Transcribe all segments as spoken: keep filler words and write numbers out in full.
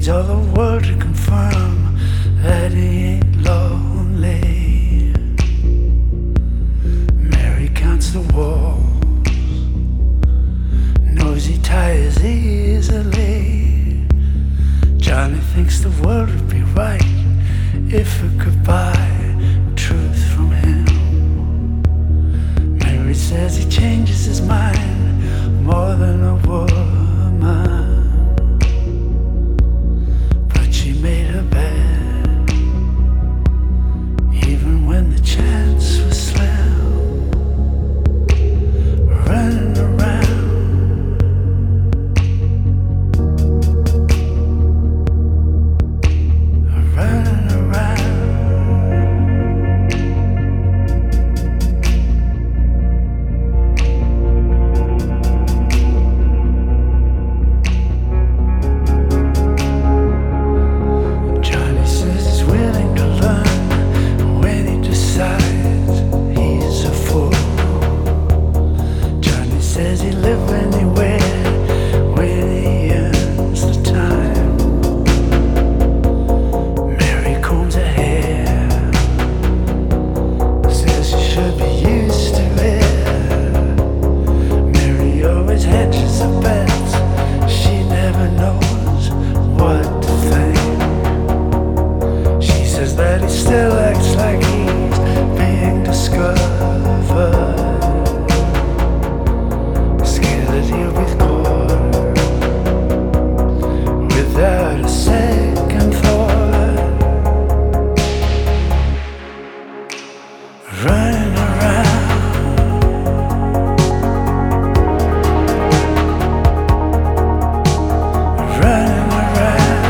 all the world to confirm that he ain't lonely. Mary counts the walls, knows he tires easily. Johnny thinks the world would be right if it could buy truth from him. Mary says he changes his mind more than a woman, but she made her bed even when the chance was slim. Running around, running around. Johnny says he's willing to learn when he decides he's a fool. Johnny says he'll live anywhere when he earns the time. Mary combs her hair, says she should be used to it. Mary always hedges her bets, she never knows what to think. She says that he still acts like he's being discovered, scared that he'll be caught without a second thought. Running around, running around.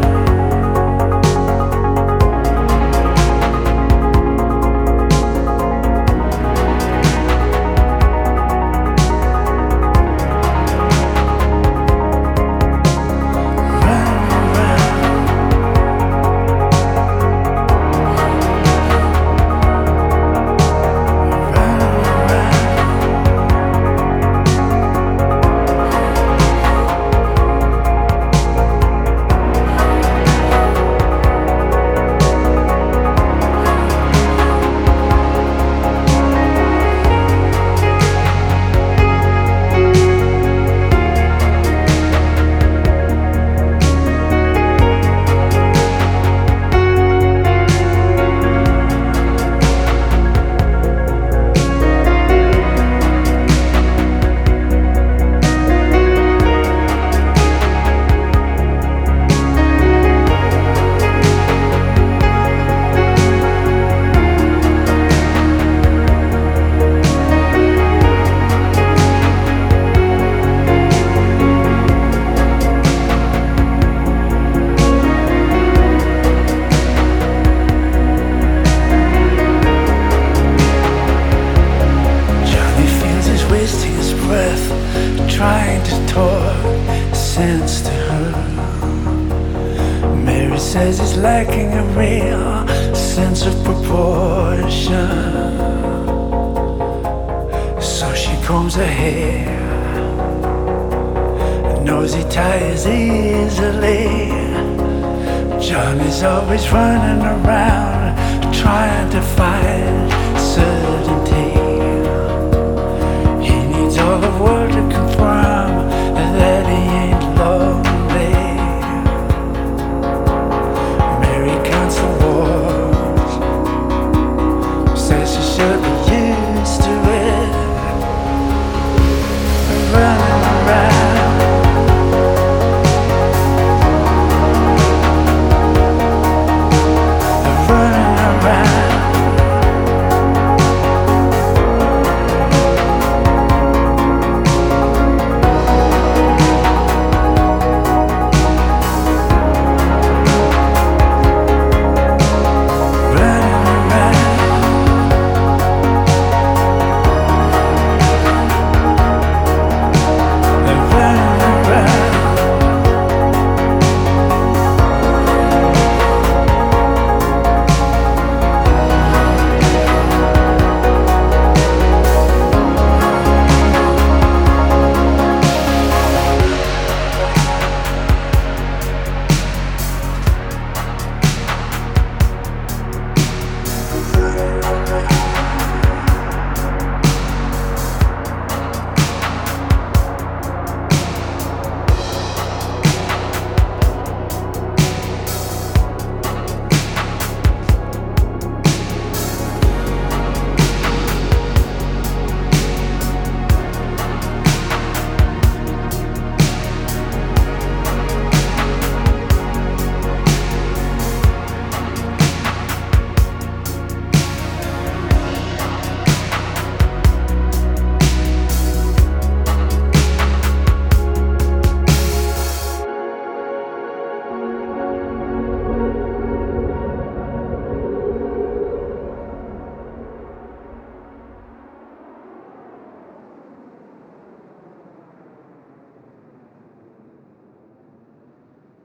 Johnny feels he's wasting his breath, trying to talk sense to her. Mary says he's lacking a real sense of proportion, so she combs her hair, knows he tires easily. Johnny's always running around, trying to find certainty. He needs all the world to confirm